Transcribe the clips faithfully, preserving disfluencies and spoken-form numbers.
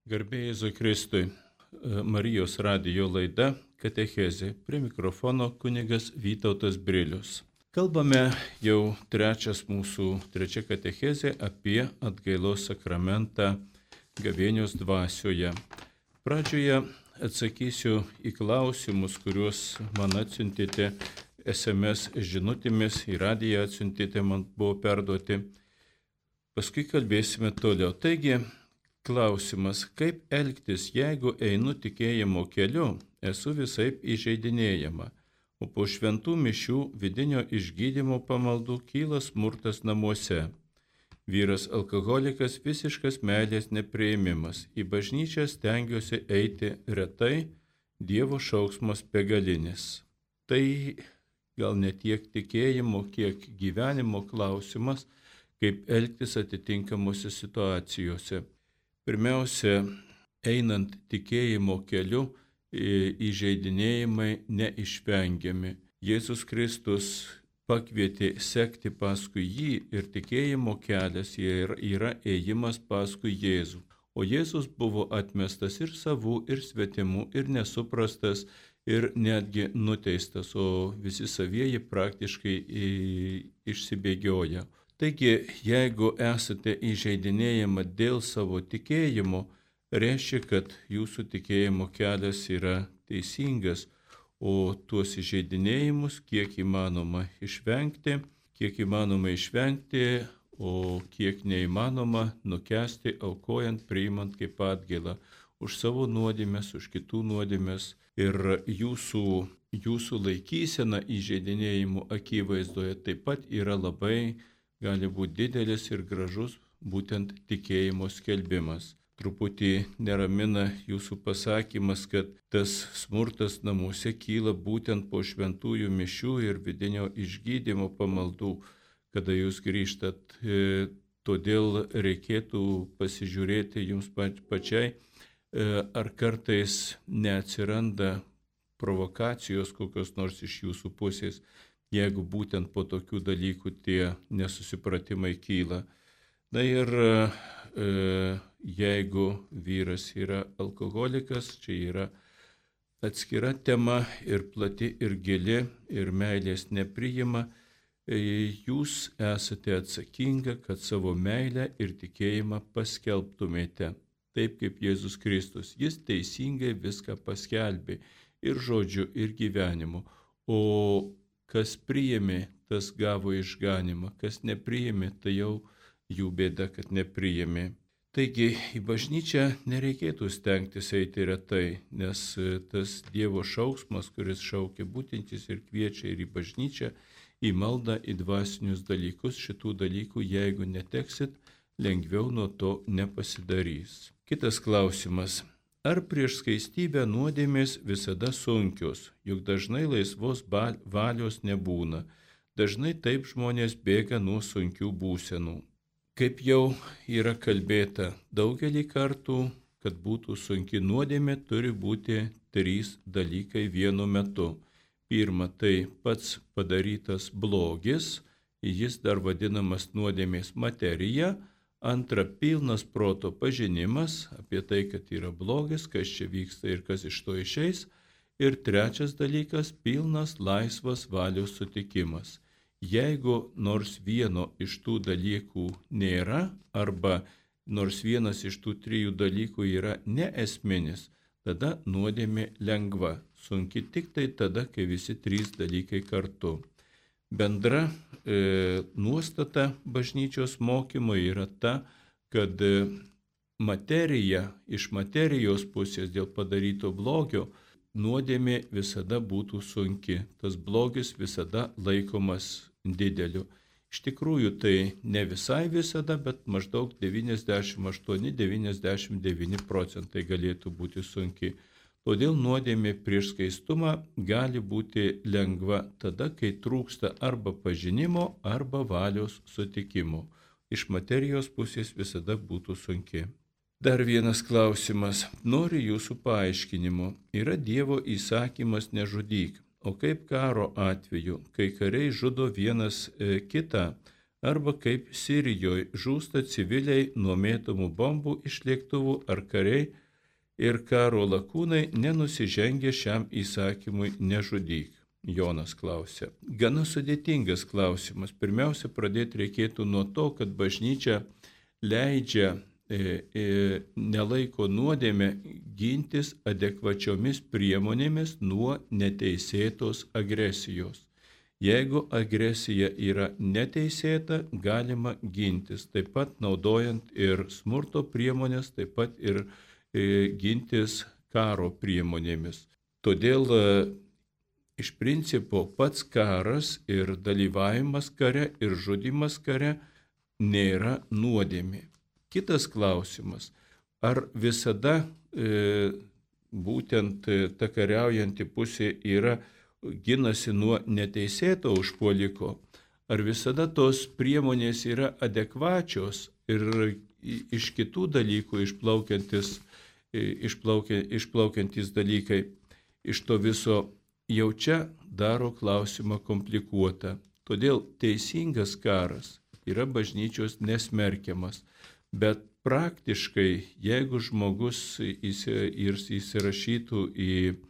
Garbė Jėzui Kristui, Marijos radijo laida Katechezė, prie mikrofono kunigas Vytautas Brilius. Kalbame jau trečias mūsų trečia katechezė apie atgailos sakramentą gavėnios dvasioje. Pradžioje atsakysiu į klausimus, kuriuos man atsiuntėte es em es žinutėmis, į radiją atsiuntėte, man buvo perduoti. Paskui kalbėsime toliau. Taigi, klausimas, kaip elgtis, jeigu einu tikėjimo keliu, esu visaip įžeidinėjama, o po šventų mišių vidinio išgydymo pamaldų kyla smurtas namuose. Vyras alkoholikas, visiškas meilės nepriėmimas. Į bažnyčią stengiuosi eiti retai, Dievo šauksmas begalinis. Tai gal ne tiek tikėjimo, kiek gyvenimo klausimas, kaip elgtis atitinkamuose situacijose. Pirmiausia, einant tikėjimo keliu, įžeidinėjimai neišvengiami. Jėzus Kristus pakvietė sekti paskui jį ir tikėjimo kelias yra ėjimas paskui Jėzų. O Jėzus buvo atmestas ir savų, ir svetimų, ir nesuprastas, ir netgi nuteistas, o visi savieji praktiškai išsibėgioja. Taigi, jeigu esate įžeidinėjama dėl savo tikėjimo, reiškia, kad jūsų tikėjimo kelias yra teisingas, o tuos įžeidinėjimus kiek įmanoma išvengti, kiek įmanoma išvengti, o kiek neįmanoma nukęsti, aukojant, priimant kaip atgailą už savo nuodėmes, už kitų nuodėmes. Ir jūsų, jūsų laikysena įžeidinėjimų akivaizdoje taip pat yra labai gali būti didelis ir gražus būtent tikėjimo skelbimas. Truputį neramina jūsų pasakymas, kad tas smurtas namuose kyla būtent po šventųjų mišių ir vidinio išgydymo pamaldų, kada jūs grįžtat. E, todėl reikėtų pasižiūrėti jums pačiai, e, ar kartais neatsiranda provokacijos kokios nors iš jūsų pusės, jeigu būtent po tokių dalykų tie nesusipratimai kyla. Na ir e, jeigu vyras yra alkoholikas, čia yra atskira tema ir plati, ir gili, ir meilės nepriima, e, jūs esate atsakinga, kad savo meilę ir tikėjimą paskelbtumėte, taip kaip Jėzus Kristus. Jis teisingai viską paskelbė, ir žodžiu, ir gyvenimu. O kas priėmė, tas gavo išganymą, kas nepriėmė, tai jau jų bėda, kad nepriėmė. Taigi į bažnyčią nereikėtų stengtis eiti retai, nes tas Dievo šauksmas, kuris šaukia būtintis ir kviečia ir į bažnyčią, į maldą, į dvasinius dalykus, šitų dalykų, jeigu neteksit, lengviau nuo to nepasidarys. Kitas klausimas. Ar prieš skaistybę nuodėmės visada sunkios, juk dažnai laisvos valios nebūna. Dažnai taip žmonės bėga nuo sunkių būsenų. Kaip jau yra kalbėta daugelį kartų, kad būtų sunki nuodėmė, turi būti trys dalykai vienu metu. Pirma, tai pats padarytas blogis, jis dar vadinamas nuodėmės materija. Antra, pilnas proto pažinimas apie tai, kad yra blogis, kas čia vyksta ir kas iš to išeis. Ir trečias dalykas, pilnas laisvas valios sutikimas. Jeigu nors vieno iš tų dalykų nėra, arba nors vienas iš tų trijų dalykų yra neesminis, tada nuodėmė lengva, sunki tik tai tada, kai visi trys dalykai kartu. Bendra e, nuostata bažnyčios mokymo yra ta, kad e, materija, iš materijos pusės dėl padaryto blogio, nuodėmė visada būtų sunki. Tas blogis visada laikomas dideliu. Iš tikrųjų tai ne visai visada, bet maždaug devyniasdešimt aštuoni devyniasdešimt devyni procentai galėtų būti sunki. Todėl nuodėmė prieš skaistumą gali būti lengva tada, kai trūksta arba pažinimo, arba valios sutikimo. Iš materijos pusės visada būtų sunki. Dar vienas klausimas. Noriu jūsų paaiškinimo. Yra Dievo įsakymas nežudyk. O kaip karo atveju, kai kariai žudo vienas e, kitą, arba kaip Sirijoje žūsta civiliai nuo mėtomų bombų iš lėktuvų ar kariai ir karo lakūnai nenusižengė šiam įsakymui nežudyk. Jonas klausė. Gana sudėtingas klausimas. Pirmiausia, pradėti reikėtų nuo to, kad bažnyčia leidžia e, e, nelaiko nuodėmę gintis adekvačiomis priemonėmis nuo neteisėtos agresijos. Jeigu agresija yra neteisėta, galima gintis, taip pat naudojant ir smurto priemonės, taip pat ir e, gintis karo priemonėmis. Todėl e, iš principo pats karas ir dalyvavimas kare ir žudimas kare nėra nuodėmė. Kitas klausimas, ar visada e, būtent ta kariaujanti pusė yra ginasi nuo neteisėto užpuoliko, ar visada tos priemonės yra adekvačios ir iš kitų dalykų išplaukiantis, išplaukia, išplaukiantis dalykai iš to viso. Jau čia daro klausimą komplikuotą. Todėl teisingas karas yra bažnyčios nesmerkiamas, bet praktiškai, jeigu žmogus įsirašytų į,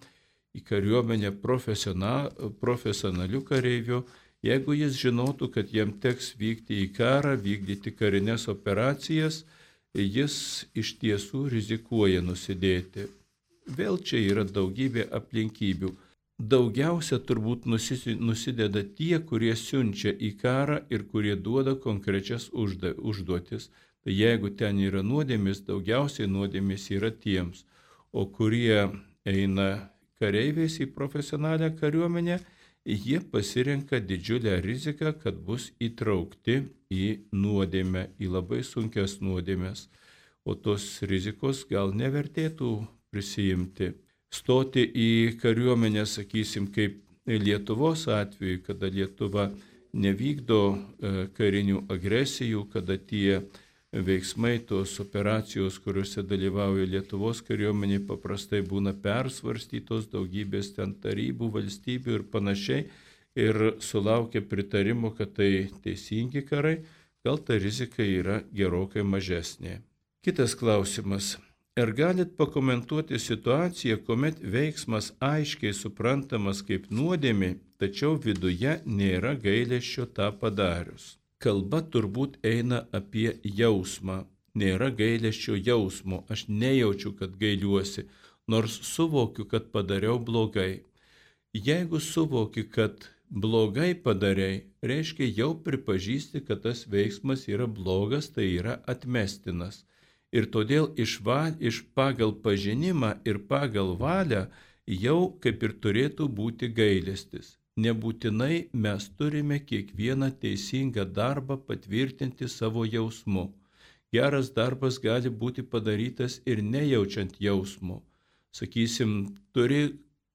į kariuomenę profesional, profesionalių kareivių, jeigu jis žinotų, kad jam teks vykti į karą, vykdyti karinės operacijas, jis iš tiesų rizikuoja nusidėti. Vėl čia yra daugybė aplinkybių. Daugiausia turbūt nusideda tie, kurie siunčia į karą ir kurie duoda konkrečias užduotis. Tai jeigu ten yra nuodėmės, daugiausiai nuodėmės yra tiems, o kurie eina kareiviais į profesionalią kariuomenę, jie pasirenka didžiulę riziką, kad bus įtraukti į nuodėmę, į labai sunkias nuodėmės, o tos rizikos gal nevertėtų prisijimti. Stoti į kariuomenę, sakysim, kaip Lietuvos atveju, kada Lietuva nevykdo karinių agresijų, kada tie veiksmai, tos operacijos, kuriuose dalyvauja Lietuvos kariuomenė, paprastai būna persvarstytos daugybės ten tarybų, valstybių ir panašiai, ir sulaukia pritarimo, kad tai teisingi karai, gal ta rizika yra gerokai mažesnė. Kitas klausimas. Ar galit pakomentuoti situaciją, kuomet veiksmas aiškiai suprantamas kaip nuodėmė, tačiau viduje nėra gailesčio tą padarius? Kalba turbūt eina apie jausmą. Nėra gailesčio jausmo. Aš nejaučiu, kad gailiuosi, nors suvokiu, kad padariau blogai. Jeigu suvoki, kad blogai padarai, reiškia jau pripažįsti, kad tas veiksmas yra blogas, tai yra atmestinas. Ir todėl iš, va, iš pagal pažinimą ir pagal valią jau kaip ir turėtų būti gailestis. Nebūtinai mes turime kiekvieną teisingą darbą patvirtinti savo jausmu. Geras darbas gali būti padarytas ir nejaučiant jausmo. Sakysim, turi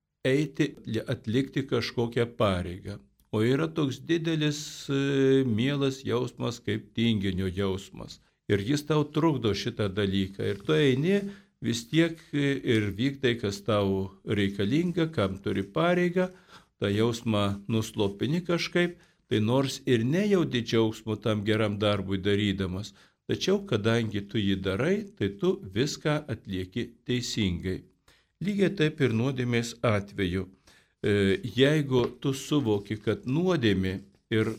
eiti atlikti kažkokią pareigą. O yra toks didelis e, mielas jausmas kaip tinginio jausmas. Ir jis tau trukdo šitą dalyką. Ir tu eini vis tiek ir vykdai, kas tau reikalinga, kam turi pareigą, tą jausmą nuslopini kažkaip, tai nors ir nejaudi džiaugsmo tam geram darbui darydamas, tačiau kadangi tu jį darai, tai tu viską atlieki teisingai. Lygiai taip ir nuodėmės atveju. Jeigu tu suvoki, kad nuodėmė ir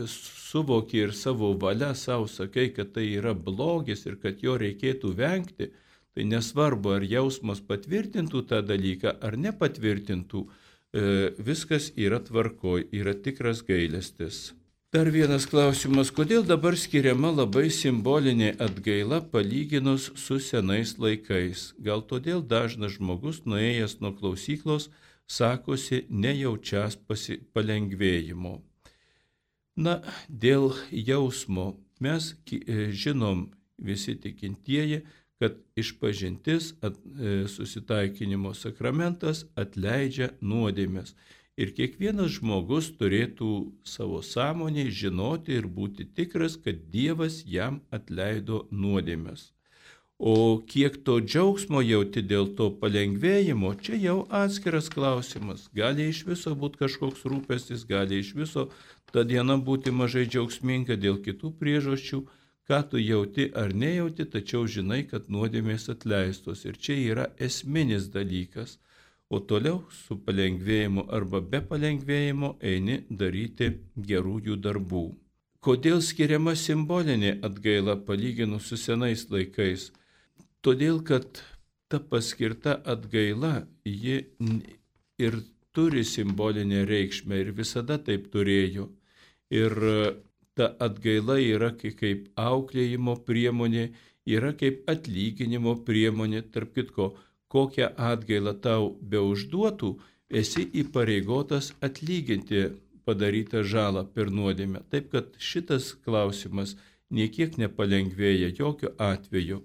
suvoki ir savo valia savo sakai, kad tai yra blogis ir kad jo reikėtų vengti, tai nesvarbu, ar jausmas patvirtintų tą dalyką, ar nepatvirtintų, viskas yra tvarkoj, yra tikras gailestis. Dar vienas klausimas, kodėl dabar skiriama labai simbolinė atgaila palyginus su senais laikais? Gal todėl dažnas žmogus, nuėjęs nuo klausyklos, sakosi nejaučias palengvėjimo. Na, dėl jausmo mes žinom visi tikintieji, kad išpažintis, at, susitaikinimo sakramentas atleidžia nuodėmes. Ir kiekvienas žmogus turėtų savo sąmonėje žinoti ir būti tikras, kad Dievas jam atleido nuodėmes. O kiek to džiaugsmo jauti dėl to palengvėjimo, čia jau atskiras klausimas. Gali iš viso būti kažkoks rūpestis, gali iš viso ta diena būti mažai džiaugsminga dėl kitų priežasčių, ką tu jauti ar nejauti, tačiau žinai, kad nuodėmės atleistos. Ir čia yra esminis dalykas. O toliau su palengvėjimu arba be palengvėjimo eini daryti gerųjų darbų. Kodėl skiriama simbolinė atgaila palyginus su senais laikais? Todėl, kad ta paskirta atgaila, ji ir turi simbolinę reikšmę ir visada taip turėjo. Ir ta atgaila yra kaip auklėjimo priemonė, yra kaip atlyginimo priemonė. Tarp kitko, kokią atgailą tau beužduotų, esi įpareigotas atlyginti padarytą žalą per nuodėmę. Taip, kad šitas klausimas niekiek nepalengvėja jokių atveju.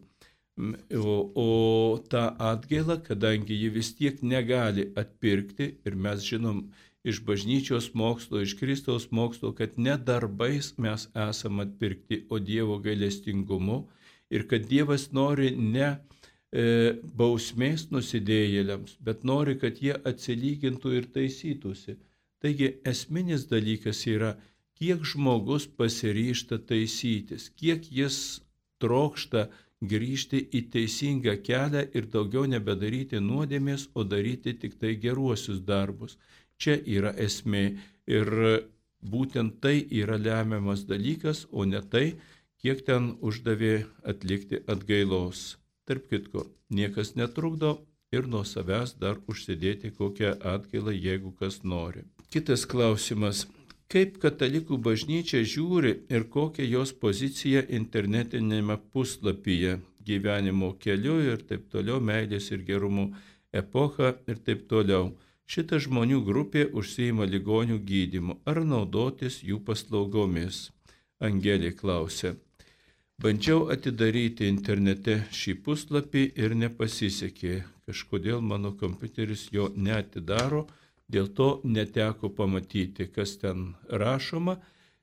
O, o ta atgaila, kadangi ji vis tiek negali atpirkti, ir mes žinom iš bažnyčios mokslo, iš Kristaus mokslo, kad ne darbais mes esame atpirkti, o Dievo gailestingumu, ir kad Dievas nori ne e, bausmės nusidėjėliams, bet nori, kad jie atsilygintų ir taisytųsi. Taigi esminis dalykas yra, kiek žmogus pasiryžta taisytis, kiek jis trokšta grįžti į teisingą kelią ir daugiau nebedaryti nuodėmės, o daryti tik tai geruosius darbus. Čia yra esmė ir būtent tai yra lemiamas dalykas, o ne tai, kiek ten uždavė atlikti atgailos. Tarp kitko, niekas netrukdo ir nuo savęs dar užsidėti kokią atgailą, jeigu kas nori. Kitas klausimas. Kaip katalikų bažnyčia žiūri ir kokia jos pozicija internetinėme puslapyje gyvenimo keliu ir taip toliau, meilės ir gerumo epocha ir taip toliau. Šita žmonių grupė užsiima ligonių gydymu. Ar naudotis jų paslaugomis? Angelė klausė. Bandžiau atidaryti internete šį puslapį ir nepasisekė. Kažkodėl mano kompiuteris jo neatidaro. Dėl to neteko pamatyti, kas ten rašoma,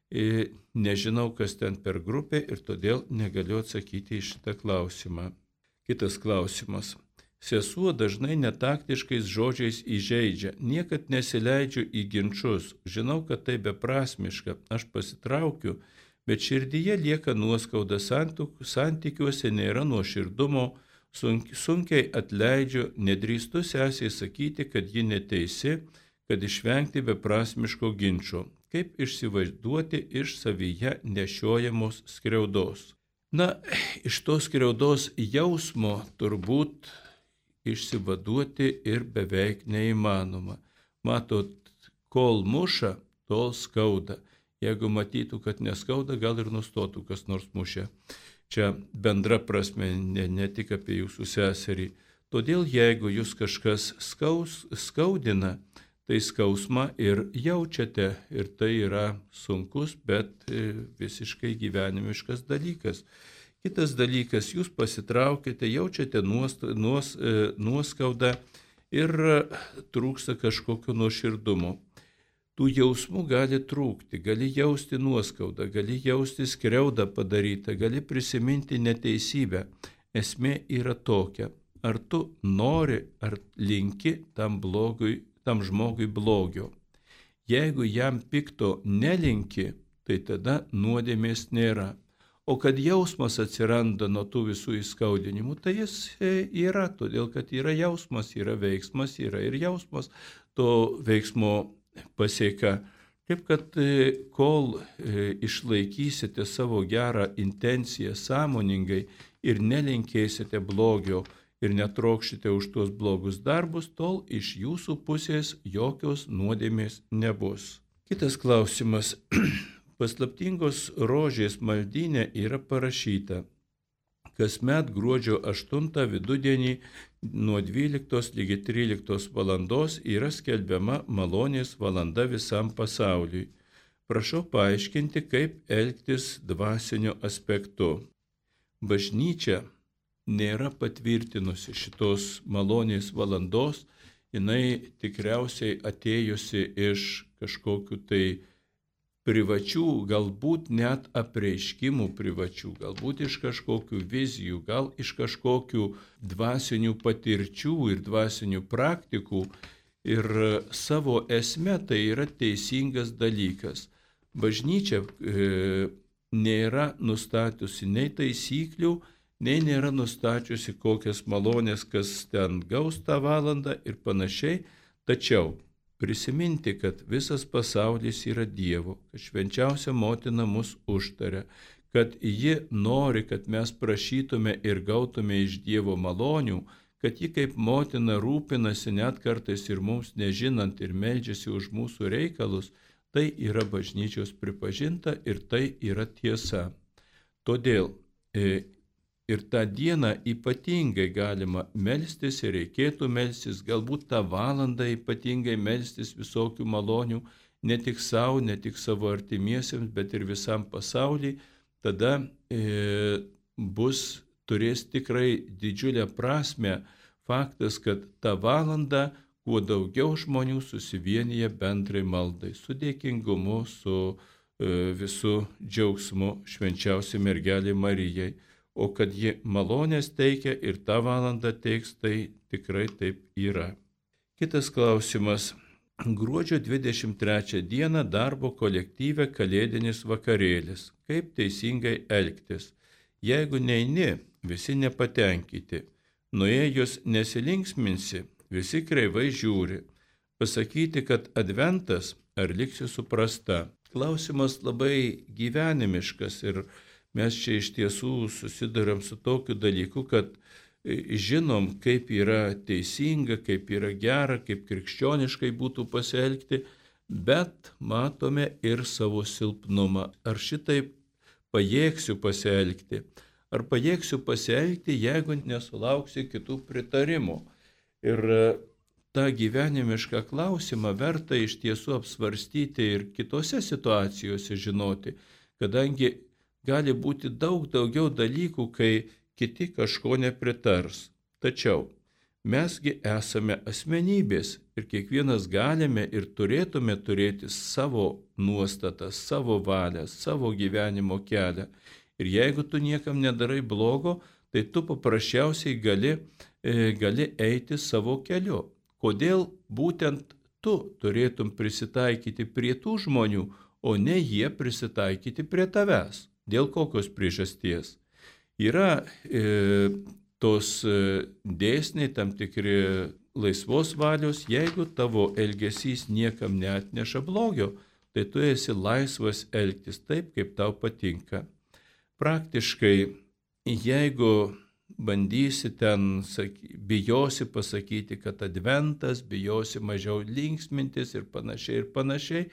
nežinau, kas ten per grupę ir todėl negaliu atsakyti į šitą klausimą. Kitas klausimas. Sesuo dažnai netaktiškais žodžiais įžeidžia, niekad nesileidžiu į ginčus, žinau, kad tai beprasmiška, aš pasitraukiu, bet širdyje lieka nuoskauda, santykiuose nėra nuoširdumo, sunkiai atleidžiu, nedrįstu sesiai sakyti, kad ji neteisi, kad išvengti beprasmiško ginčo. Kaip išsivaizduoti iš savyje nešiojamos skriaudos? Na, iš tos skriaudos jausmo turbūt išsivaduoti ir beveik neįmanoma. Matot, kol muša, tol skauda. Jeigu matytų, kad neskauda, gal ir nustotų kas nors mušę. Čia bendra prasme, ne, ne tik apie jūsų seserį. Todėl jeigu jūs kažkas skaus, skaudina, tai skausmą ir jaučiate. Ir tai yra sunkus, bet visiškai gyvenimiškas dalykas. Kitas dalykas, jūs pasitraukite, jaučiate nuos, nuos, nuoskaudą ir trūksta kažkokio nuoširdumo. Tų jausmų gali trūkti, gali jausti nuoskaudą, gali jausti skriaudą padarytą, gali prisiminti neteisybę. Esmė yra tokia, ar tu nori, ar linki tam, blogui, tam žmogui blogio. Jeigu jam pikto nelinki, tai tada nuodėmės nėra. O kad jausmas atsiranda nuo tų visų įskaudinimų, tai jis yra, todėl kad yra jausmas, yra veiksmas, yra ir jausmas to veiksmo pasėka. Taip, kad kol išlaikysite savo gerą intenciją sąmoningai ir nelinkėsite blogio ir netrokšite už tuos blogus darbus, tol iš jūsų pusės jokios nuodėmės nebus. Kitas klausimas. Paslaptingos rožės maldyne yra parašyta. Kasmet gruodžio aštuntą vidudienį nuo dvyliktos lygi tryliktos valandos yra skelbiama malonės valanda visam pasauliui. Prašau paaiškinti, kaip elgtis dvasiniu aspektu. Bažnyčia nėra patvirtinusi šitos malonės valandos, jinai tikriausiai atėjusi iš kažkokių tai privačių, galbūt net apreiškimų privačių, galbūt iš kažkokių vizijų, gal iš kažkokių dvasinių patirčių ir dvasinių praktikų. Ir savo esme tai yra teisingas dalykas. Bažnyčia e, nėra nustačiusi nei taisyklių, nei nėra nustačiusi kokias malonės, kas ten gaus tą valandą ir panašiai. Tačiau prisiminti, kad visas pasaulis yra Dievo, kad švenčiausia motina mus užtaria, kad ji nori, kad mes prašytume ir gautume iš Dievo malonių, kad ji kaip motina rūpinasi net kartais ir mums nežinant ir meldžiasi už mūsų reikalus, tai yra bažnyčios pripažinta ir tai yra tiesa. Todėl e, ir tą dieną ypatingai galima melstis ir reikėtų melstis, galbūt tą valandą ypatingai melstis visokių malonių, ne tik savo, ne tik savo artimiesiems, bet ir visam pasauliui, tada e, bus turės tikrai didžiulę prasmę faktas, kad tą valandą kuo daugiau žmonių susivienyje bendrai maldai, su dėkingumu, su e, visu džiaugsmu švenčiausiai mergelei Marijai. O kad ji malonės teikia ir tą valandą teiks, tai tikrai taip yra. Kitas klausimas. Gruodžio dvidešimt trečią dieną darbo kolektyve kalėdinis vakarėlis. Kaip teisingai elgtis? Jeigu neini, visi nepatenkinti. Nuėjus nesilinksminsi, visi kreivai žiūri. Pasakyti, kad adventas, ar liksi suprasta? Klausimas labai gyvenimiškas ir mes čia iš tiesų susiduram su tokiu dalyku, kad žinom, kaip yra teisinga, kaip yra gera, kaip krikščioniškai būtų pasielgti, bet matome ir savo silpnumą. Ar šitaip pajėgsiu pasielgti? Ar pajėgsiu pasielgti, jeigu nesulauksiu kitų pritarimų? Ir tą gyvenimišką klausimą verta iš tiesų apsvarstyti ir kitose situacijose žinoti, kadangi gali būti daug daugiau dalykų, kai kiti kažko nepritars. Tačiau mesgi esame asmenybės ir kiekvienas galime ir turėtume turėti savo nuostatas, savo valią, savo gyvenimo kelią. Ir jeigu tu niekam nedarai blogo, tai tu paprasčiausiai gali, e, gali eiti savo keliu. Kodėl būtent tu turėtum prisitaikyti prie tų žmonių, o ne jie prisitaikyti prie tavęs? Dėl kokios priežasties? Yra e, tos e, dėsniai, tam tikri laisvos valios, jeigu tavo elgesys niekam neatneša blogio, tai tu esi laisvas elgtis taip, kaip tau patinka. Praktiškai, jeigu bandysi ten, saky, bijosi pasakyti, kad adventas, bijosi mažiau linksmintis ir panašiai ir panašiai,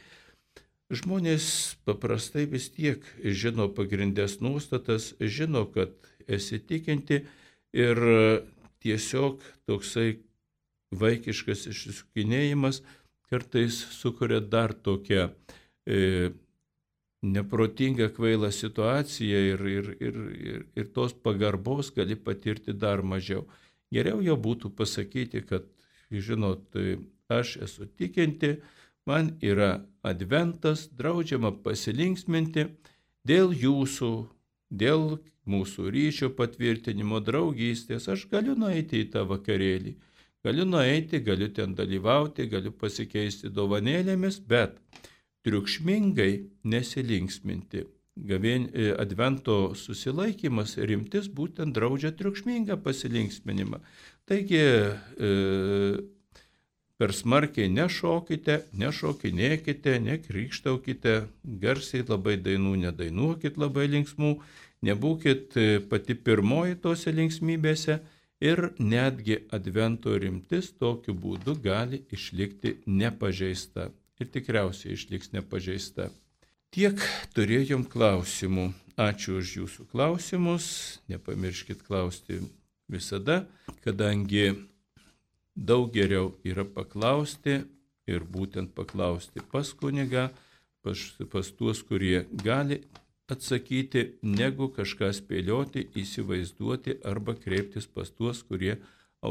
žmonės paprastai vis tiek žino pagrindės nuostatas, žino, kad esi tikinti ir tiesiog toksai vaikiškas išsisukinėjimas kartais sukuria dar tokią e, neprotingą kvailą situaciją ir, ir, ir, ir, ir tos pagarbos gali patirti dar mažiau. Geriau jau būtų pasakyti, kad, žinot, aš esu tikinti, man yra adventas, draudžiama pasilinksminti dėl jūsų, dėl mūsų ryšio patvirtinimo, draugystės. Aš galiu nueiti į tą vakarėlį, galiu nueiti, galiu ten dalyvauti, galiu pasikeisti dovanėlėmis, bet triukšmingai nesilinksminti. Gavien, advento susilaikymas, rimtis būtent draudžia triukšmingą pasilinksminimą. Taigi e, per smarkiai nešokite, nešokinėkite, nekrykštaukite, garsiai labai dainų nedainuokit labai linksmų, nebūkit pati pirmoji tose linksmybėse ir netgi advento rimtis tokiu būdu gali išlikti nepažeista. Ir tikriausiai išliks nepažeista. Tiek turėjom klausimų. Ačiū už jūsų klausimus. Nepamirškit klausti visada, kadangi daug geriau yra paklausti ir būtent paklausti pas kunigą, pas, pas tuos, kurie gali atsakyti, negu kažką spėlioti, įsivaizduoti arba kreiptis pas tuos, kurie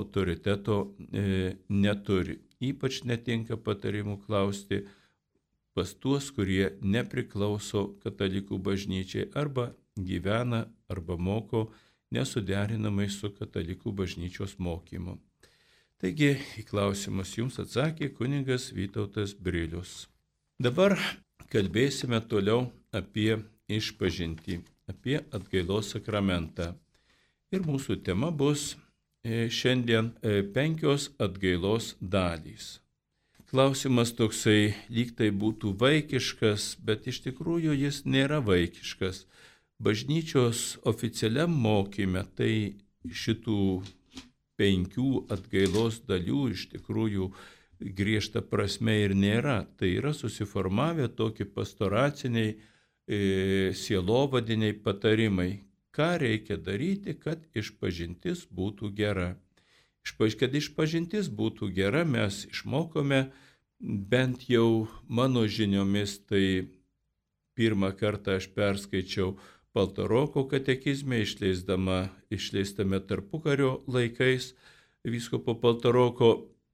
autoriteto e, neturi. Ypač netinka patarimų klausti pas tuos, kurie nepriklauso katalikų bažnyčiai arba gyvena arba moko nesuderinamai su katalikų bažnyčios mokymu. Taigi į klausimus jums atsakė kunigas Vytautas Brilius. Dabar kalbėsime toliau apie išpažintį, apie atgailos sakramentą. Ir mūsų tema bus šiandien penkios atgailos dalys. Klausimas toksai lyg tai būtų vaikiškas, bet iš tikrųjų jis nėra vaikiškas. Bažnyčios oficialiam mokyme tai šitų penkių atgailos dalių iš tikrųjų griežta prasme ir nėra. Tai yra susiformavę tokie pastoraciniai, e, sielovadiniai patarimai, ką reikia daryti, kad išpažintis būtų gera. Kad išpažintis būtų gera, mes išmokome, bent jau mano žiniomis, tai pirmą kartą aš perskaičiau Paltaroko katekizme, išleisdama, išleistame tarpukario laikais, vyskupo Paltaroko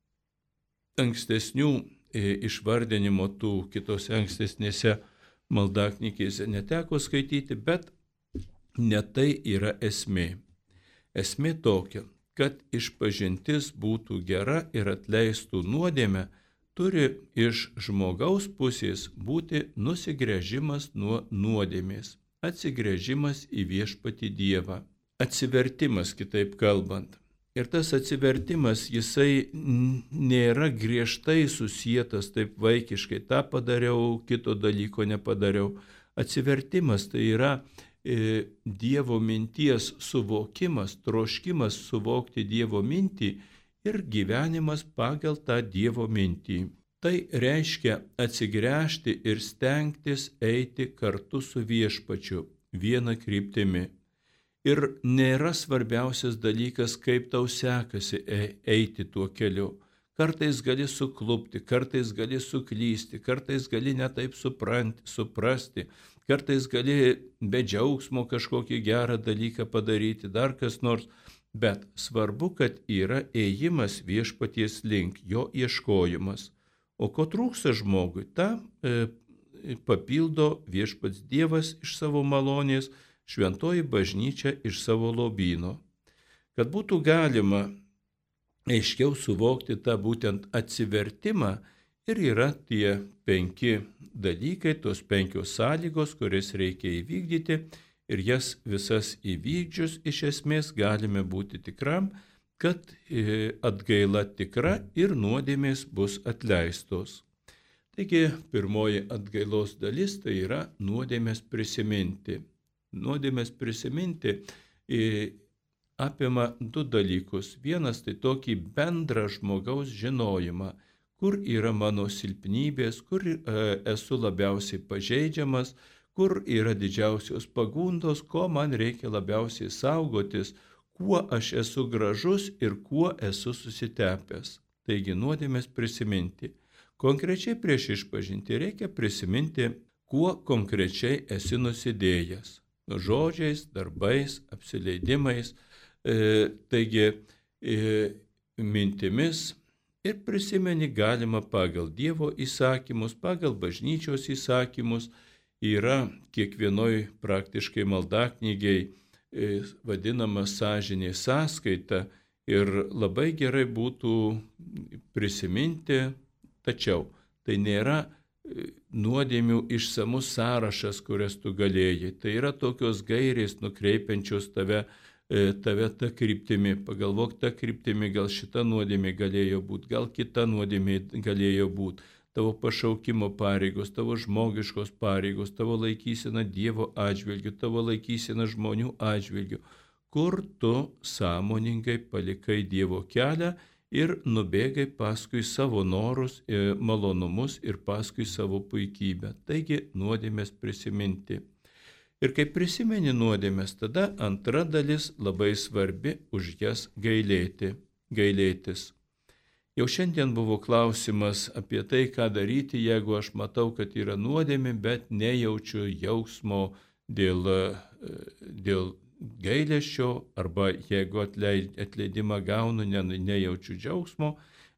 ankstesnių e, išvardinimo tų kitose ankstesnėse maldaknygėse neteko skaityti, bet ne tai yra esmė. Esmė tokia, kad išpažintis būtų gera ir atleistų nuodėmę, turi iš žmogaus pusės būti nusigręžimas nuo nuodėmės, atsigręžimas į viešpatį Dievą, atsivertimas, kitaip kalbant. Ir tas atsivertimas, jisai nėra griežtai susietas taip vaikiškai, tą padariau, kito dalyko nepadariau. Atsivertimas tai yra e, Dievo minties suvokimas, troškimas suvokti Dievo mintį ir gyvenimas pagal tą Dievo mintį. Tai reiškia atsigręžti ir stengtis eiti kartu su viešpačiu viena kryptimi. Ir nėra svarbiausias dalykas, kaip tau sekasi eiti tuo keliu. Kartais gali suklupti, kartais gali suklysti, kartais gali netaip supranti, suprasti, kartais gali be džiaugsmo kažkokį gerą dalyką padaryti, dar kas nors. Bet svarbu, kad yra ėjimas viešpaties link, jo ieškojimas. O ko trūksta žmogui, tą e, papildo viešpats Dievas iš savo malonės, šventoji bažnyčia iš savo lobyno. Kad būtų galima aiškiau suvokti tą būtent atsivertimą, ir yra tie penki dalykai, tos penkios sąlygos, kurias reikia įvykdyti, ir jas visas įvykdžius iš esmės galime būti tikram, kad atgaila tikra ir nuodėmės bus atleistos. Taigi, pirmoji atgailos dalis tai yra nuodėmės prisiminti. Nuodėmės prisiminti apima du dalykus. Vienas tai tokį bendrą žmogaus žinojimą, kur yra mano silpnybės, kur esu labiausiai pažeidžiamas, kur yra didžiausios pagundos, ko man reikia labiausiai saugotis, kuo aš esu gražus ir kuo esu susitepęs. Taigi nuodėmės prisiminti. Konkrečiai prieš išpažinti reikia prisiminti, kuo konkrečiai esi nusidėjęs. Žodžiais, darbais, apsileidimais, e, taigi e, mintimis ir prisimeni galima pagal Dievo įsakymus, pagal bažnyčios įsakymus. Yra kiekvienoj praktiškai maldaknygiai vadinama sąžinė sąskaita ir labai gerai būtų prisiminti, tačiau tai nėra nuodėmių išsamus sąrašas, kurias tu galėjai. Tai yra tokios gairės nukreipiančios tave, tave tą kryptimį. Pagalvok tą kryptimį, gal šita nuodėmė galėjo būti, gal kita nuodėmė galėjo būti. Tavo pašaukimo pareigos, tavo žmogiškos pareigos, tavo laikysena Dievo atžvilgiu, tavo laikysena žmonių atžvilgiu, kur tu sąmoningai palikai Dievo kelią ir nubėgai paskui savo norus, malonumus ir paskui savo puikybę. Taigi nuodėmės prisiminti. Ir kai prisimeni nuodėmės, tada antra dalis labai svarbi už jas gailėti, gailėtis. Jau šiandien buvo klausimas apie tai, ką daryti, jeigu aš matau, kad yra nuodėmė, bet nejaučiu jausmo dėl, dėl gailesčio, arba jeigu atleidimą gaunu, ne, nejaučiu džiaugsmo.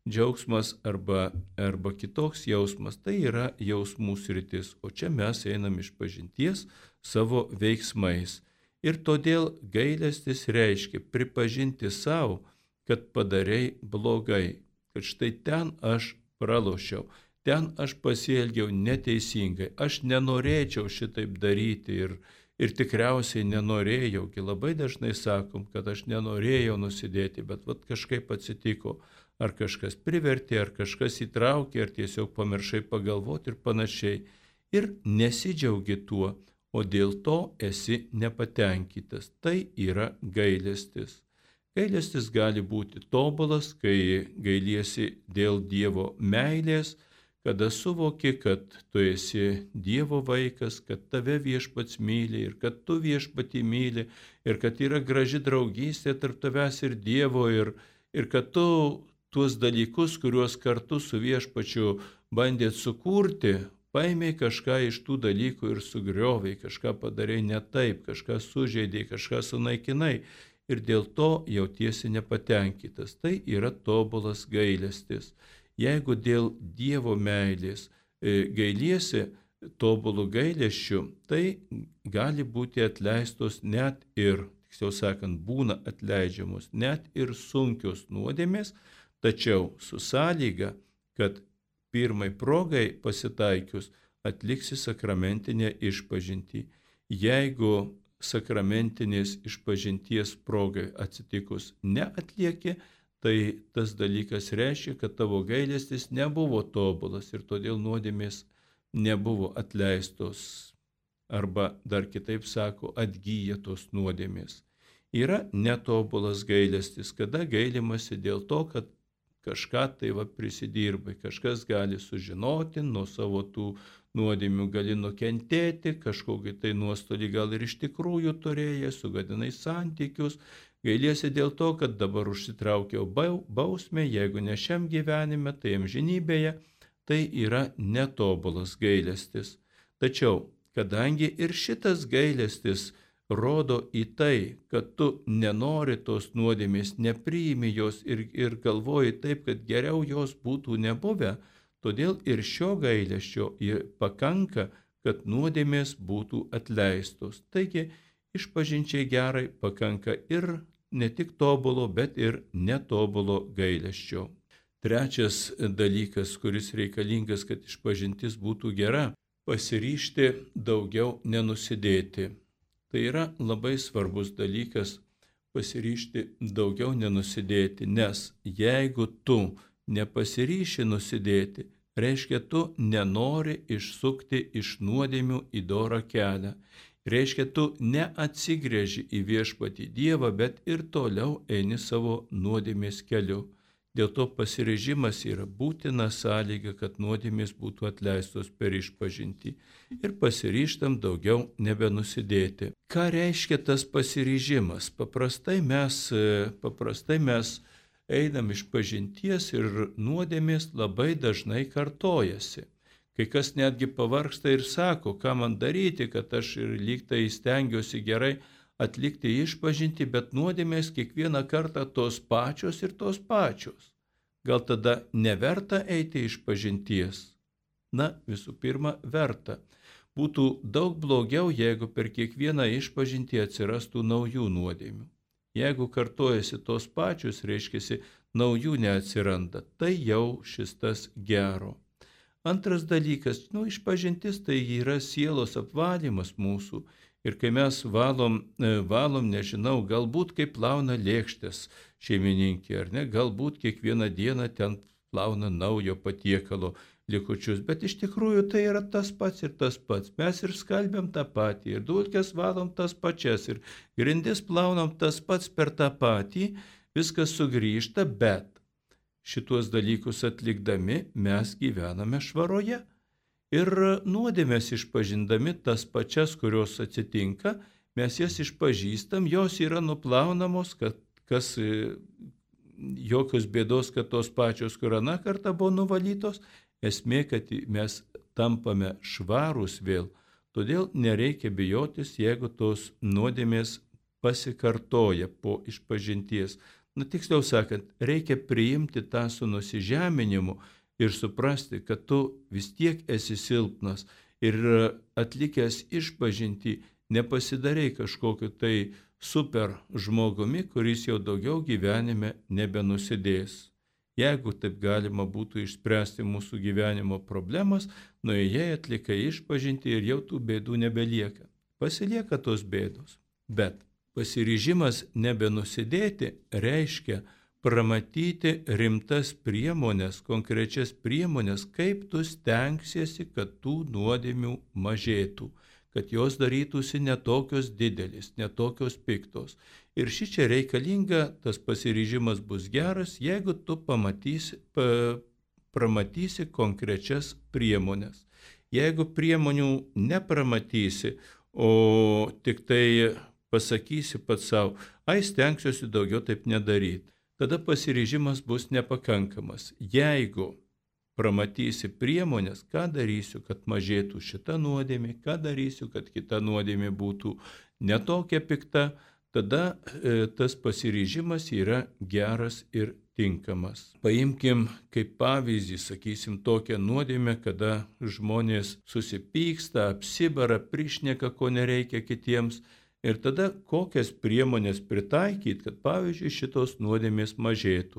džiaugsmas arba, arba kitoks jausmas, tai yra jausmų sritis, o čia mes einam išpažinties savo veiksmais. Ir todėl gailestis reiškia pripažinti savo, kad padarei blogai, kad štai ten aš pralošiau, ten aš pasielgiau neteisingai, aš nenorėčiau šitaip daryti ir, ir tikriausiai nenorėjau, kai labai dažnai sakom, kad aš nenorėjau nusidėti, bet vat kažkaip atsitiko, ar kažkas privertė, ar kažkas įtraukė, ar tiesiog pamiršai pagalvoti ir panašiai. Ir nesidžiaugi tuo, o dėl to esi nepatenkintas. Tai yra gailestis. Gailestis gali būti tobulas, kai gailiesi dėl Dievo meilės, kada suvoki, kad tu esi Dievo vaikas, kad tave Viešpats myli ir kad tu Viešpatį myli ir kad yra graži draugystė tarp tavęs ir Dievo ir, ir kad tu tuos dalykus, kuriuos kartu su Viešpačiu bandėt sukurti, paėmė kažką iš tų dalykų ir sugriovai, kažką padarei ne taip, kažką sužeidei, kažką sunaikinai ir dėl to jautiesi nepatenkintas. Tai yra tobulas gailestis. Jeigu dėl Dievo meilės gailiesi tobulų gailesčių, tai gali būti atleistos net ir, tiksliau sakant, būna atleidžiamos net ir sunkios nuodėmės, tačiau su sąlyga, kad pirmai progai pasitaikius atliksi sakramentinę išpažintį. Jeigu sakramentinės išpažinties progai atsitikus neatlieki, tai tas dalykas reiškia, kad tavo gailestis nebuvo tobulas ir todėl nuodėmės nebuvo atleistos. Arba dar kitaip sako, atgyja tos nuodėmės. Yra netobulas gailestis, kada gailimasi dėl to, kad kažką tai va prisidirbai, kažkas gali sužinoti, nuo savo tų nuodėmių gali nukentėti, kažkokį tai nuostolį gal ir iš tikrųjų turėjai, sugadinai santykius, gailiesi dėl to, kad dabar užsitraukiau bausmę, jeigu ne šiam gyvenime, tai amžinybėje, tai yra netobulas gailestis. Tačiau, kadangi ir šitas gailestis rodo į tai, kad tu nenori tos nuodėmės, nepriimi jos ir, ir galvoji taip, kad geriau jos būtų nebuvę, todėl ir šio gailesčio pakanka, kad nuodėmės būtų atleistos. Taigi, išpažinčiai gerai pakanka ir ne tik tobulo, bet ir netobulo gailesčio. Trečias dalykas, kuris reikalingas, kad išpažintis būtų gera, pasiryžti daugiau nenusidėti. Tai yra labai svarbus dalykas pasiryžti daugiau nenusidėti, nes jeigu tu nepasiryši nusidėti, reiškia tu nenori išsukti iš nuodėmių į dorą kelią. Reiškia tu neatsigręži į Viešpatį Dievą, bet ir toliau eini savo nuodėmės keliu. Dėl to pasiryžimas yra būtina sąlyga, kad nuodėmės būtų atleistos per išpažintį ir pasiryžtam daugiau nebenusidėti. Ką reiškia tas pasiryžimas? Paprastai mes, paprastai mes einam išpažinties ir nuodėmės labai dažnai kartojasi. Kai kas netgi pavargsta ir sako, ką man daryti, kad aš ir lyg tai stengiuosi gerai atlikti išpažintį, bet nuodėmės kiekvieną kartą tos pačios ir tos pačios. Gal tada neverta eiti išpažinties? Na, visų pirma, verta. Būtų daug blogiau, jeigu per kiekvieną išpažintį atsirastų naujų nuodėmių. Jeigu kartojasi tos pačios, reiškia, naujų neatsiranda, tai jau šis tas gero. Antras dalykas, nu, išpažintis tai yra sielos apvalymas mūsų. Ir kai mes valom, valom, nežinau, galbūt kaip plauna lėkštės šeimininkė, ar ne, galbūt kiekvieną dieną ten plauna naujo patiekalo likučius, bet iš tikrųjų tai yra tas pats ir tas pats. Mes ir skalbiam tą patį, ir dulkes valom tas pačias, ir grindis plaunam tas pats per tą patį, viskas sugrįžta, bet šituos dalykus atlikdami mes gyvename švaroje. Ir nuodėmės išpažindami tas pačias, kurios atsitinka, mes jas išpažįstam, jos yra nuplaunamos, kad kas jokios bėdos, kad tos pačios, kur aną kartą buvo nuvalytos, esmė, kad mes tampame švarūs vėl. Todėl nereikia bijotis, jeigu tos nuodėmės pasikartoja po išpažinties. Na tiksliau sakant, reikia priimti tą su nusižeminimu ir suprasti, kad tu vis tiek esi silpnas ir atlikęs išpažintį nepasidarei kažkokiu tai super žmogumi, kuris jau daugiau gyvenime nebenusidės. Jeigu taip galima būtų išspręsti mūsų gyvenimo problemas, nuėjai atlikai išpažintį ir jau tų bėdų nebelieka. Pasilieka tos bėdos. Bet pasiryžimas nebenusidėti reiškia pramatyti rimtas priemonės, konkrečias priemonės, kaip tu stengsiesi, kad tų nuodėmių mažėtų, kad jos darytųsi netokios didelis, netokios piktos. Ir šičia reikalinga, tas pasiryžimas bus geras, jeigu tu pamatysi, pa, pramatysi konkrečias priemonės. Jeigu priemonių nepramatysi, o tik tai pasakysi pats savo, ai stengsiuosi daugiau taip nedaryti, tada pasiryžimas bus nepakankamas. Jeigu pramatysi priemonės, ką darysiu, kad mažėtų šita nuodėmė, ką darysiu, kad kita nuodėmė būtų netokia pikta, tada e, tas pasiryžimas yra geras ir tinkamas. Paimkim kaip pavyzdį, sakysim, tokią nuodėmę, kada žmonės susipyksta, apsibara, prišneka, ko nereikia kitiems. Ir tada kokias priemonės pritaikyti, kad pavyzdžiui šitos nuodėmės mažėtų.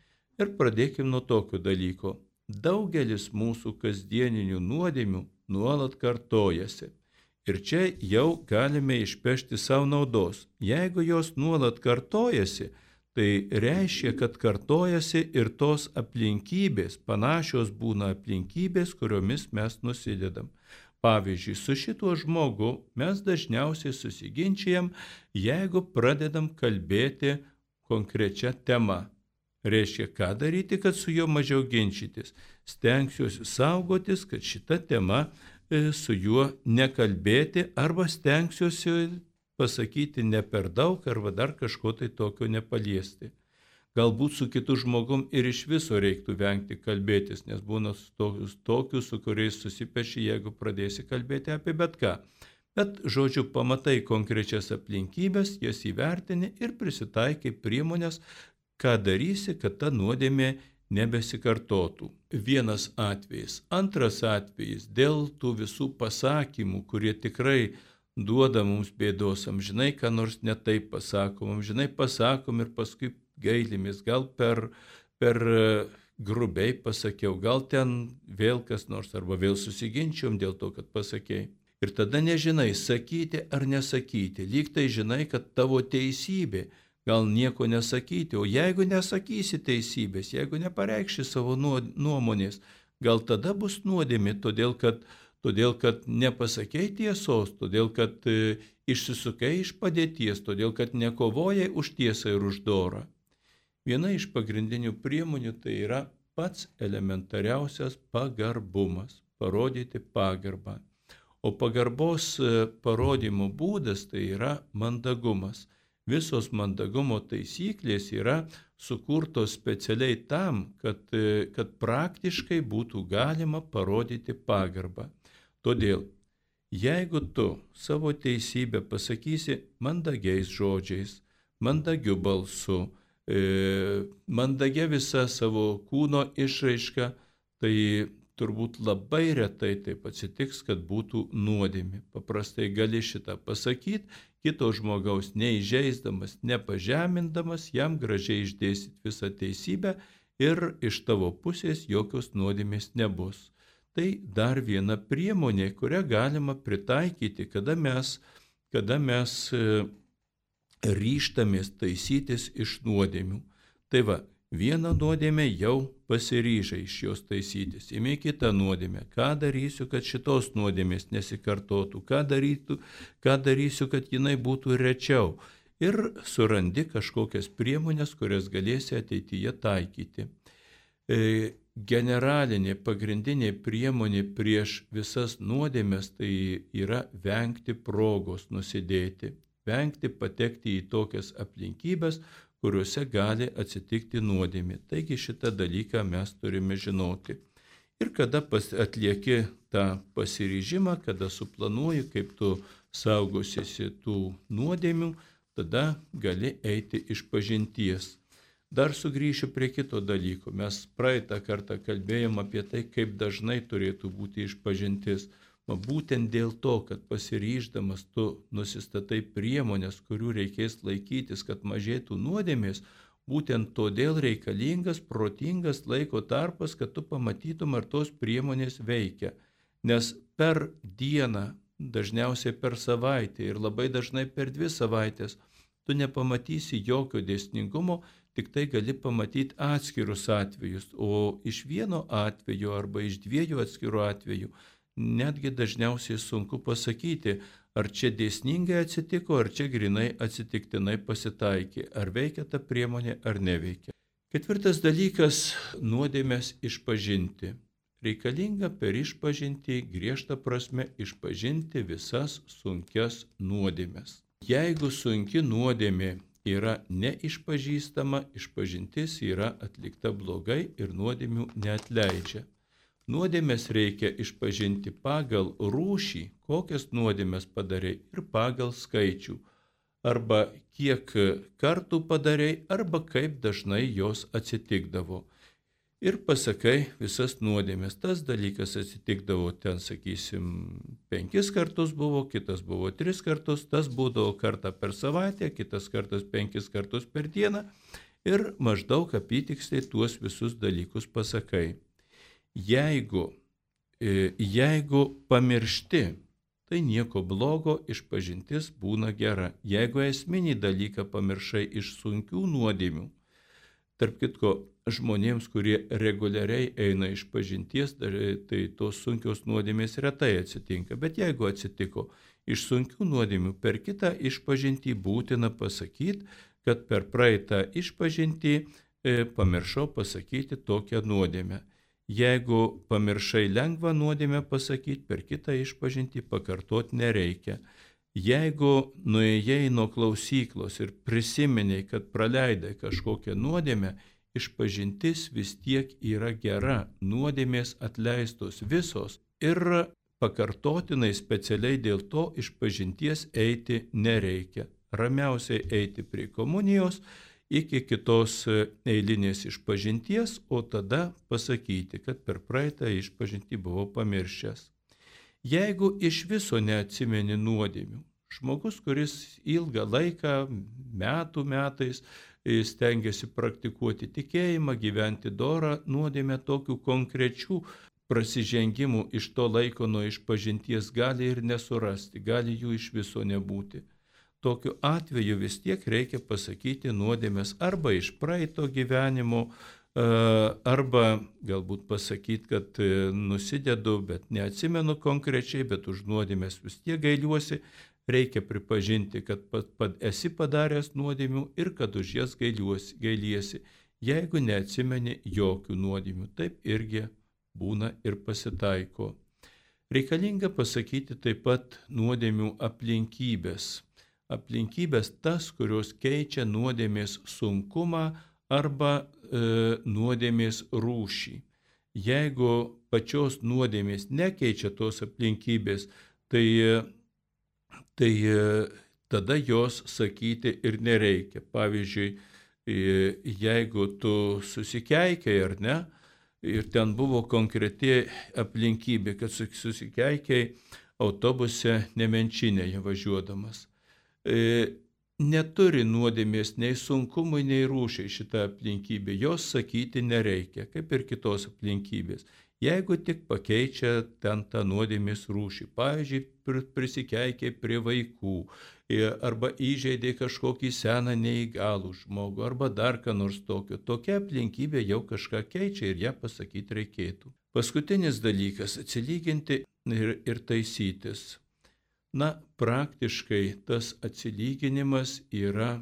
Ir pradėkim nuo tokio dalyko. Daugelis mūsų kasdieninių nuodėmių nuolat kartojasi. Ir čia jau galime išpešti savo naudos. Jeigu jos nuolat kartojasi, tai reiškia, kad kartojasi ir tos aplinkybės, panašios būna aplinkybės, kuriomis mes nusidedam. Pavyzdžiui, su šituo žmogu mes dažniausiai susiginčijam, jeigu pradedam kalbėti konkrečią temą. Reiškia, ką daryti, kad su juo mažiau ginčytis. Stengsiuosi saugotis, kad šita tema e, su juo nekalbėti arba stengsiuosi pasakyti ne per daug arba dar kažko tai tokio nepaliesti. Galbūt su kitu žmogum ir iš viso reiktų vengti kalbėtis, nes būna tokius, tokius su kuriais susipeši, jeigu pradėsi kalbėti apie bet ką. Bet, žodžiu, pamatai konkrečias aplinkybės, jas įvertini ir prisitaikai priemonės, ką darysi, kad ta nuodėmė nebesikartotų. Vienas atvejis. Antras atvejis, dėl tų visų pasakymų, kurie tikrai duoda mums bėdos, amžinai, ką nors netaip pasakom, amžinai pasakom ir paskui gailimės, gal per, per grubiai pasakiau, gal ten vėl kas nors, arba vėl susiginčiom dėl to, kad pasakėjai. Ir tada nežinai, sakyti ar nesakyti, lyg tai žinai, kad tavo teisybė, gal nieko nesakyti, o jeigu nesakysi teisybės, jeigu nepareikši savo nuomonės, gal tada bus nuodėmė, todėl kad, todėl kad nepasakei tiesos, todėl kad e, išsisukai iš padėties, todėl kad nekovojai už tiesą ir už dorą. Viena iš pagrindinių priemonių tai yra pats elementariausias pagarbumas, parodyti pagarbą. O pagarbos parodymo būdas tai yra mandagumas. Visos mandagumo taisyklės yra sukurtos specialiai tam, kad, kad praktiškai būtų galima parodyti pagarbą. Todėl, jeigu tu savo teisybę pasakysi mandagiais žodžiais, mandagiu balsu, e, mandagia visa savo kūno išraiška, tai turbūt labai retai taip atsitiks, kad būtų nuodėmė. Paprastai gali šitą pasakyti, kito žmogaus neįžeisdamas, nepažemindamas, jam gražiai išdėstyti visą teisybę ir iš tavo pusės jokios nuodėmės nebus. Tai dar viena priemonė, kurią galima pritaikyti, kada mes, kada mes ryžtamės taisytis iš nuodėmių. Tai va, vieną nuodėmę jau pasiryžai iš jos taisytis, imi kitą nuodėmę, ką darysiu, kad šitos nuodėmės nesikartotų, ką, darytų, ką darysiu, kad jinai būtų rečiau. Ir surandi kažkokias priemonės, kurias galėsi ateityje taikyti. E, generalinė, pagrindinė priemonė prieš visas nuodėmės tai yra vengti progos nusidėti, vengti patekti į tokias aplinkybės, kuriuose gali atsitikti nuodėmė. Taigi šitą dalyką mes turime žinoti. Ir kada atlieki tą pasiryžimą, kada suplanuoji, kaip tu saugosiesi tų nuodėmių, tada gali eiti iš pažinties. Dar sugrįšiu prie kito dalyko. Mes praeitą kartą kalbėjom apie tai, kaip dažnai turėtų būti išpažintis. O būtent dėl to, kad pasiryždamas tu nusistatai priemonės, kurių reikės laikytis, kad mažėtų nuodėmės, būtent todėl reikalingas protingas laiko tarpas, kad tu pamatytum, ar tos priemonės veikia. Nes per dieną, dažniausiai per savaitę ir labai dažnai per dvi savaitės, tu nepamatysi jokio dėsningumo, tik tai gali pamatyti atskirus atvejus, o iš vieno atvejo arba iš dviejų atskirų atvejų netgi dažniausiai sunku pasakyti, ar čia dėsningai atsitiko, ar čia grinai atsitiktinai pasitaikė, ar veikia ta priemonė, ar neveikia. Ketvirtas dalykas - nuodėmės išpažinti. Reikalinga per išpažinti griežtą prasme išpažinti visas sunkias nuodėmes. Jeigu sunki nuodėmė yra neišpažįstama, išpažintis yra atlikta blogai ir nuodėmių neatleidžia. Nuodėmės reikia išpažinti pagal rūšį, kokias nuodėmės padarei, ir pagal skaičių, arba kiek kartų padarei, arba kaip dažnai jos atsitikdavo. Ir pasakai visas nuodėmės. Tas dalykas atsitikdavo ten, sakysim, penkis kartus buvo, kitas buvo tris kartus, tas būdavo kartą per savaitę, kitas kartas penkis kartus per dieną ir maždaug apytiksliai tuos visus dalykus pasakai. Jeigu, jeigu pamiršti, tai nieko blogo, išpažintis būna gera. Jeigu esminį dalyką pamiršai iš sunkių nuodėmių, tarp kitko, žmonėms, kurie reguliariai eina iš pažinties, tai tos sunkios nuodėmės retai atsitinka. Bet jeigu atsitiko iš sunkių nuodėmių, per kitą išpažintį būtina pasakyti, kad per praeitą išpažintį e, pamiršau pasakyti tokią nuodėmę. Jeigu pamiršai lengvą nuodėmę pasakyti, per kitą išpažintį pakartoti nereikia. Jeigu nuėjai nuo klausyklos ir prisiminiai, kad praleidai kažkokią nuodėmę, išpažintis vis tiek yra gera, nuodėmės atleistos visos ir pakartotinai specialiai dėl to išpažinties eiti nereikia. Ramiausiai eiti prie komunijos iki kitos eilinės išpažinties, o tada pasakyti, kad per praeitą išpažintį buvau pamiršęs. Jeigu iš viso neatsimeni nuodėmių, žmogus, kuris ilgą laiką, metų metais, stengiasi praktikuoti tikėjimą, gyventi dorą, nuodėmę tokių konkrečių prasižengimų iš to laiko nuo išpažinties gali ir nesurasti, gali jų iš viso nebūti. Tokiu atveju vis tiek reikia pasakyti nuodėmės arba iš praeito gyvenimo, arba galbūt pasakyti, kad nusidedu, bet neatsimenu konkrečiai, bet už nuodėmės vis tiek gailiuosi. Reikia pripažinti, kad pat, pat esi padaręs nuodėmių ir kad už jas gailiuosi, gailiesi, jeigu neatsimeni jokių nuodėmių. Taip irgi būna ir pasitaiko. Reikalinga pasakyti taip pat nuodėmių aplinkybės. Aplinkybės tas, kurios keičia nuodėmės sunkumą arba e, nuodėmės rūšį. Jeigu pačios nuodėmės nekeičia tos aplinkybės, tai tai tada jos sakyti ir nereikia. Pavyzdžiui, jeigu tu susikeikiai ar ne, ir ten buvo konkreti aplinkybė, kad susikeikiai autobuse Nemenčinėje važiuodamas. Neturi nuodėmės nei sunkumui, nei rūšiai šitą aplinkybę, jos sakyti nereikia, kaip ir kitos aplinkybės. Jeigu tik pakeičia ten tą nuodėmės rūšį, pavyzdžiui, prisikeikiai prie vaikų, arba įžeidė kažkokį seną neįgalų žmogų, arba dar ką nors tokio, tokia aplinkybė jau kažką keičia ir ją pasakyti reikėtų. Paskutinis dalykas - atsilyginti ir, ir taisytis. Na, praktiškai tas atsilyginimas yra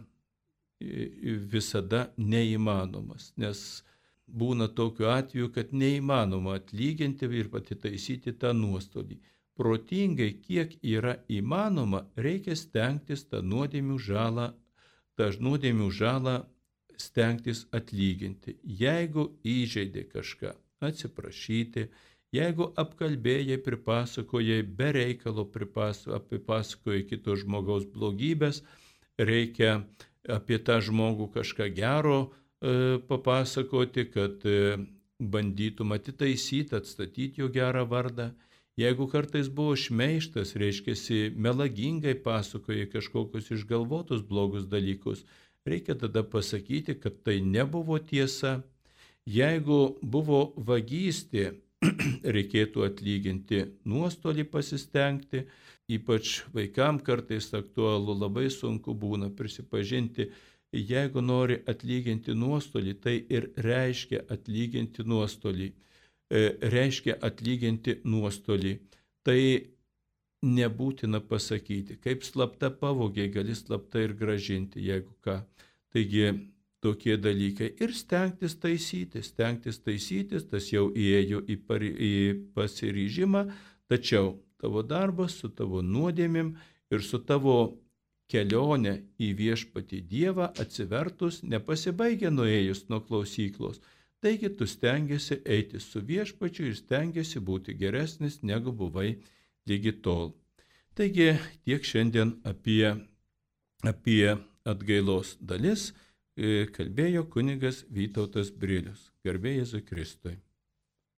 visada neįmanomas, nes būna tokiu atveju, kad neįmanoma atlyginti ir atitaisyti tą nuostolį. Protingai, kiek yra įmanoma, reikia stengtis tą nuodėmių žalą, tą nuodėmių žalą stengtis atlyginti. Jeigu įžeidė kažką, atsiprašyti. Jeigu apkalbėjai, pripasakojai, be reikalo pripasakojai kito žmogaus blogybės, reikia apie tą žmogų kažką gero papasakoti, kad bandytum atitaisyti, atstatyti jo gerą vardą. Jeigu kartais buvo šmeižtas, reiškia, melagingai pasakoja kažkokius išgalvotus blogus dalykus, reikia tada pasakyti, kad tai nebuvo tiesa. Jeigu buvo vagystė, reikėtų atlyginti nuostolį, pasistengti, ypač vaikam kartais aktualu, labai sunku būna prisipažinti. Jeigu nori atlyginti nuostolį, tai ir reiškia atlyginti nuostolį. E, reiškia atlyginti nuostolį. Tai nebūtina pasakyti. Kaip slapta pavogė, gali slapta ir gražinti, jeigu ką. Taigi tokie dalykai. Ir stengtis taisyti. Stengtis taisytis, tas jau įėjo į, par, į pasiryžimą, tačiau tavo darbas su tavo nuodėmėm ir su tavo kelionė į viešpatį Dievą atsivertus nepasibaigia nuėjus nuo klausyklos. Taigi tu stengiasi eiti su viešpačiu ir stengiasi būti geresnis, negu buvai lygi tol. Taigi tiek šiandien apie, apie atgailos dalis kalbėjo kunigas Vytautas Brilius. Garbė Jėzui Kristui.